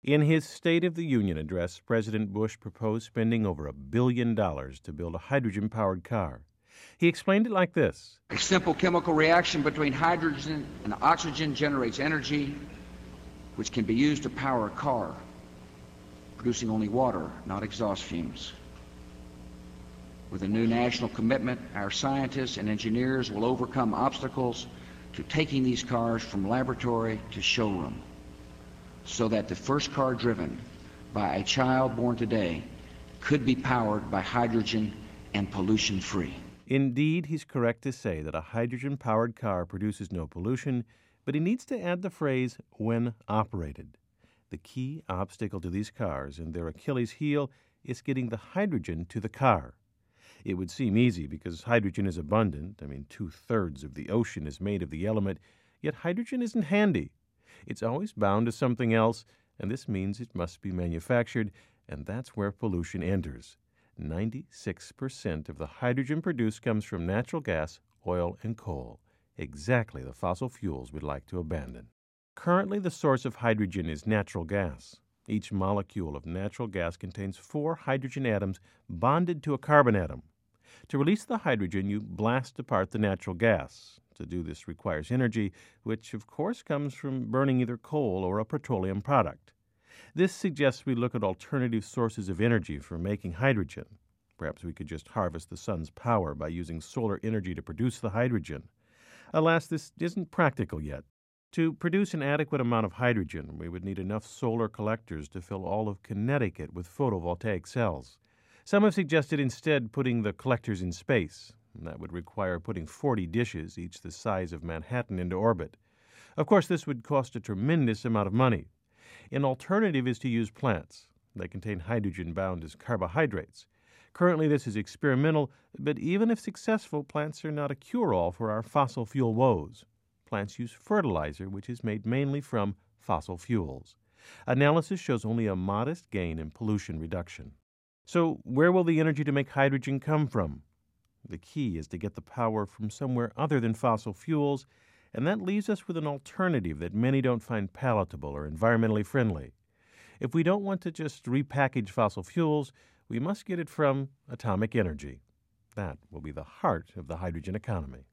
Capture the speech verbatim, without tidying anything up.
In his State of the Union address, President Bush proposed spending over a billion dollars to build a hydrogen-powered car. He explained it like this. A simple chemical reaction between hydrogen and oxygen generates energy, which can be used to power a car, producing only water, not exhaust fumes. With a new national commitment, our scientists and engineers will overcome obstacles to taking these cars from laboratory to showroom, so that the first car driven by a child born today could be powered by hydrogen and pollution-free. Indeed, he's correct to say that a hydrogen-powered car produces no pollution, but he needs to add the phrase, when operated. The key obstacle to these cars and their Achilles heel is getting the hydrogen to the car. It would seem easy because hydrogen is abundant. I mean, two-thirds of the ocean is made of the element, yet hydrogen isn't handy. It's always bound to something else, and this means it must be manufactured, and that's where pollution enters. ninety-six percent of the hydrogen produced comes from natural gas, oil, and coal, exactly the fossil fuels we'd like to abandon. Currently, the source of hydrogen is natural gas. Each molecule of natural gas contains four hydrogen atoms bonded to a carbon atom. To release the hydrogen, you blast apart the natural gas. To do this requires energy, which of course comes from burning either coal or a petroleum product. This suggests we look at alternative sources of energy for making hydrogen. Perhaps we could just harvest the sun's power by using solar energy to produce the hydrogen. Alas, this isn't practical yet. To produce an adequate amount of hydrogen, we would need enough solar collectors to fill all of Connecticut with photovoltaic cells. Some have suggested instead putting the collectors in space. That would require putting forty dishes, each the size of Manhattan, into orbit. Of course, this would cost a tremendous amount of money. An alternative is to use plants. They contain hydrogen bound as carbohydrates. Currently, this is experimental, but even if successful, plants are not a cure-all for our fossil fuel woes. Plants use fertilizer, which is made mainly from fossil fuels. Analysis shows only a modest gain in pollution reduction. So where will the energy to make hydrogen come from? The key is to get the power from somewhere other than fossil fuels, and that leaves us with an alternative that many don't find palatable or environmentally friendly. If we don't want to just repackage fossil fuels, we must get it from atomic energy. That will be the heart of the hydrogen economy.